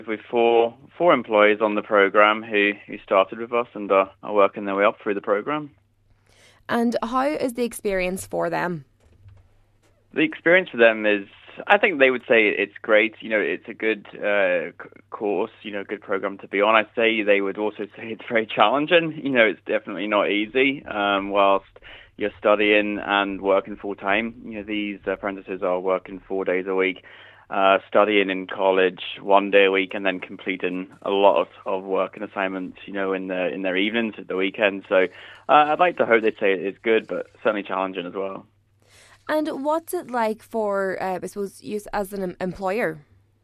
We've four employees on the program who started with us and are working their way up through the program. And how is the experience for them? The experience for them is, I think they would say it's great. It's a good course, good program to be on. I'd say they would also say it's very challenging. It's definitely not easy. Whilst you're studying and working full time, these apprentices are working 4 days a week, studying in college 1 day a week, and then completing a lot of work and assignments, in their evenings at the weekend. So I'd like to hope they'd say it's good, but certainly challenging as well. And what's it like for, I suppose, you as an employer?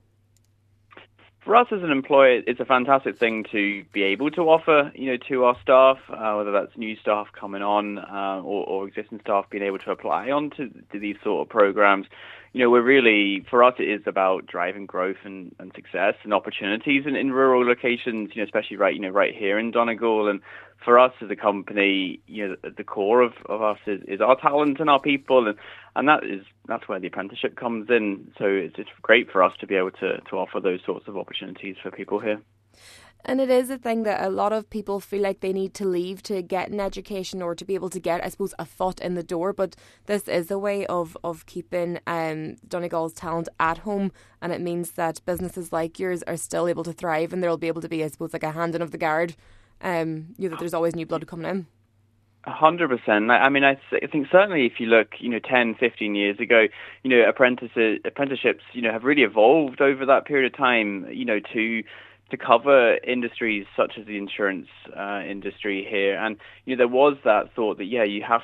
For us as an employer, it's a fantastic thing to be able to offer, to our staff, whether that's new staff coming on or existing staff being able to apply on to these sort of programs. We're really, for us, it is about driving growth and success and opportunities in rural locations, especially right here in Donegal. And for us as a company, the core of us is our talent and our people, and that's where the apprenticeship comes in. So it's great for us to be able to offer those sorts of opportunities for people here. And it is a thing that a lot of people feel like they need to leave to get an education or to be able to get, I suppose, a foot in the door. But this is a way of keeping Donegal's talent at home. And it means that businesses like yours are still able to thrive, and there will be able to be, I suppose, like a handing of the guard, that there's always new blood coming in. 100%. I mean, I think certainly if you look, 10, 15 years ago, apprenticeships, have really evolved over that period of time, to cover industries such as the insurance industry here. And, there was that thought that, you have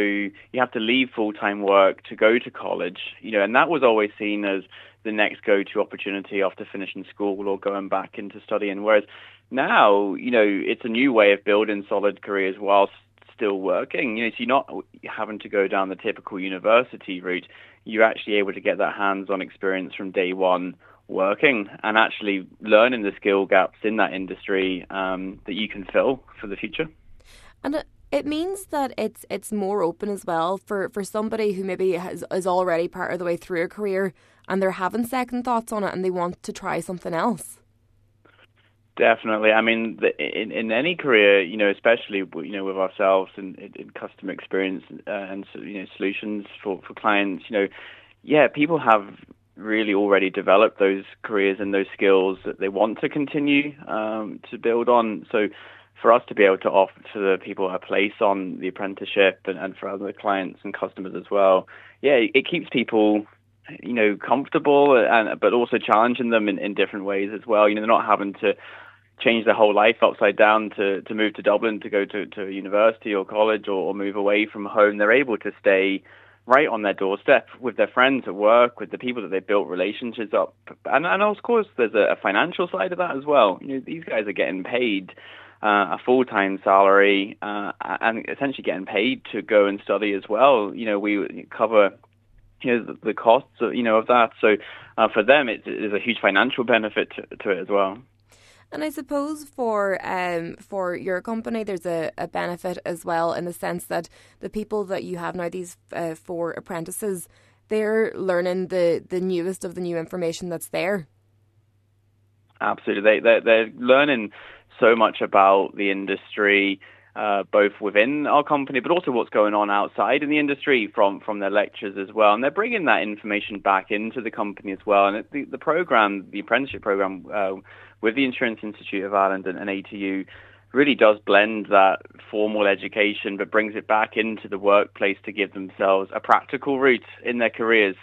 to leave full-time work to go to college, and that was always seen as the next go-to opportunity after finishing school or going back into studying. Whereas now, it's a new way of building solid careers whilst still working. So you're not having to go down the typical university route. You're actually able to get that hands-on experience from day one working and actually learning the skill gaps in that industry that you can fill for the future. And it means that it's more open as well for somebody who maybe is already part of the way through a career and they're having second thoughts on it and they want to try something else. Definitely. I mean, in any career, especially, with ourselves and in customer experience and solutions for clients, people have really already developed those careers and those skills that they want to continue to build on. So for us to be able to offer to the people a place on the apprenticeship and for other clients and customers as well, it keeps people, comfortable but also challenging them in different ways as well. They're not having to change their whole life upside down to move to Dublin to go to university or college or move away from home. They're able to stay right on their doorstep with their friends at work, with the people that they've built relationships up. And of course, there's a financial side of that as well. These guys are getting paid a full-time salary and essentially getting paid to go and study as well. We cover the costs of that. So for them, it's a huge financial benefit to it as well. And I suppose for your company, there's a benefit as well in the sense that the people that you have now, these 4 apprentices, they're learning the newest of the new information that's there. Absolutely. They're learning so much about the industry, both within our company, but also what's going on outside in the industry from their lectures as well. And they're bringing that information back into the company as well. And the program, the apprenticeship program, with the Insurance Institute of Ireland and ATU really does blend that formal education, but brings it back into the workplace to give themselves a practical route in their careers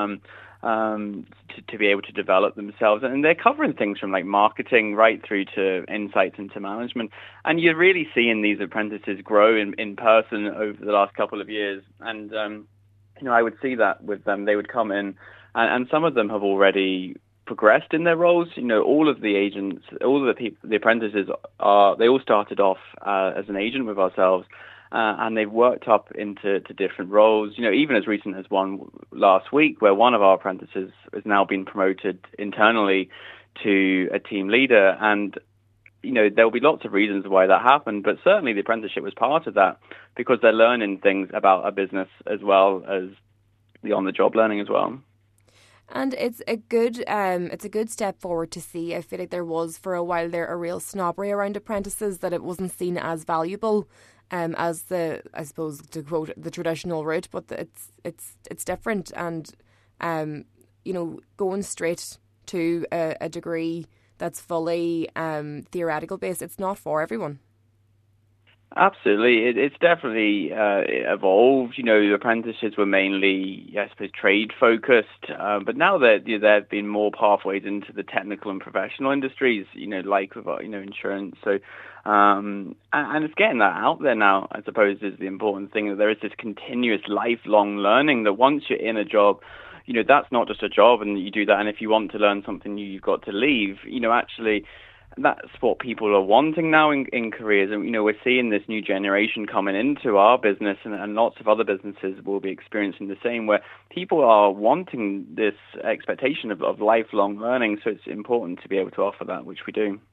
to be able to develop themselves. And they're covering things from like marketing right through to insights into management. And you're really seeing these apprentices grow in person over the last couple of years. And, I would see that with them. They would come in and some of them have already progressed in their roles. All of the agents, all of the people, the apprentices they all started off as an agent with ourselves, and they've worked up into different roles. Even as recent as one last week, where one of our apprentices has now been promoted internally to a team leader. And there will be lots of reasons why that happened, but certainly the apprenticeship was part of that because they're learning things about a business as well as the on-the-job learning as well. And it's a good step forward to see. I feel like there was for a while there a real snobbery around apprentices, that it wasn't seen as valuable as I suppose, to quote, the traditional route, but it's different. And going straight to a degree that's fully theoretical based, it's not for everyone. Absolutely. It's definitely evolved. Apprentices were mainly, I suppose, trade-focused, but now there have been more pathways into the technical and professional industries, like with, insurance. So, and it's getting that out there now, I suppose, is the important thing, that there is this continuous lifelong learning, that once you're in a job, that's not just a job and you do that, and if you want to learn something new, you've got to leave. Actually, that's what people are wanting now in careers. And, we're seeing this new generation coming into our business, and lots of other businesses will be experiencing the same, where people are wanting this expectation of lifelong learning. So it's important to be able to offer that, which we do.